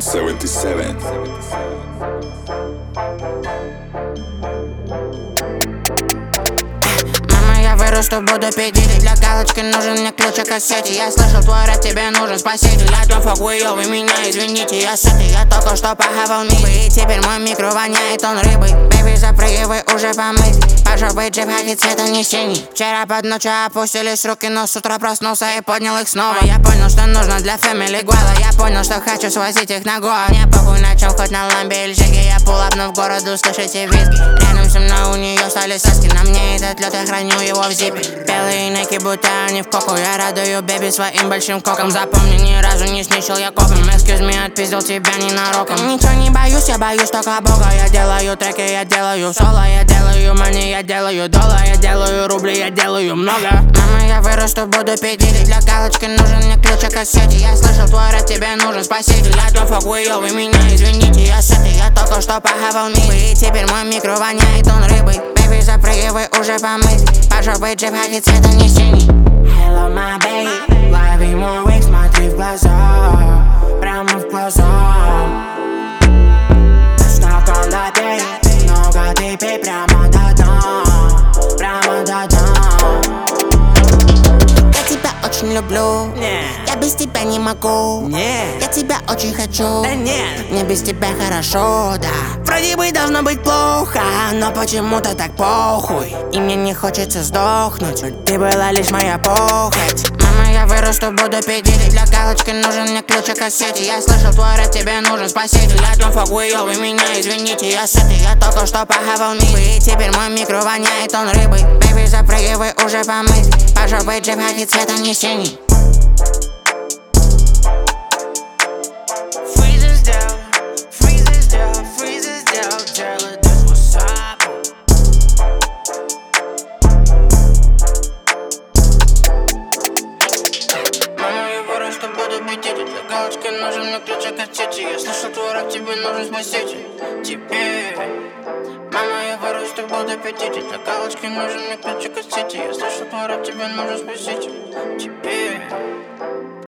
77. Я вырасту, буду педили. Для галочки нужен мне ключ от кассете. Я слышал, твой рэп, тебе нужен спаситель. I don't fuck with you, вы меня извините. Я сытый, я только что похавал мибы. И теперь мой микро воняет он рыбой. Бэйби, запрыгивай, уже помыть. Пошел быть джип, хаки цвета не синий. Вчера под ночью опустились руки, но с утра проснулся и поднял их снова. Я понял, что нужно для family гуала. Я понял, что хочу свозить их на Гоа. Мне похуй на чем, хоть на ламбе или жиге. Я пулапну в городу, слышите визги. Рядом со мной у нее стали соски. На мне этот лед, я храню его в зипе. Белые неки, будто они в коку. Я радую бэби своим большим коком. Запомни, ни разу не снищил я копом. Excuse me, отпиздил тебя ненароком. Ничего не боюсь, я боюсь только Бога. Я делаю треки, я делаю соло. Я делаю мани, я делаю доллар. Я делаю рубли, я делаю много. Мама, я вырасту, буду педили. Для галочки нужен мне ключ от кассете. Я слышал, твой рэп, тебе нужен спаситель. I don't fuck with you, вы меня извините. Я сытый, я только что похавал мибы. И теперь мой микро воняет он рыбой. Бэйби, запрыгивай, уже помыть. Пошел быть джип, хаки цвета не синий. Hello, my baby, лови мой вейк, смотри в глаза, прямо в глаза. Стакан допей, много ты пей, прямо до дна, прямо до дна. Я тебя очень люблю, я без тебя не могу. Я тебя очень хочу, мне без тебя хорошо, да. Вроде бы должно быть плохо, но почему-то так похуй. И мне не хочется сдохнуть, ты была лишь моя похоть. Мама, я вырасту, буду педили. Для галочки нужен мне ключ от кассете. Я слышал, твой рэп, тебе нужен спаситель. I don't fuck with you, вы меня извините. Я сытый, я только что похавал мибы. И теперь мой микро воняет он рыбой. Бэйби, запрыгивай, уже помыть. Пошел быть джип, хаки цвета не синий. Для галочки нужен мне ключ от кассете. Я слышал, твой рэп, тебе нужен спаситель. Теперь, мама, я вырасту, буду пятить. Для галочки нужен мне ключ от кассете. Я слышал, твой рэп, тебе нужен спаситель. Теперь.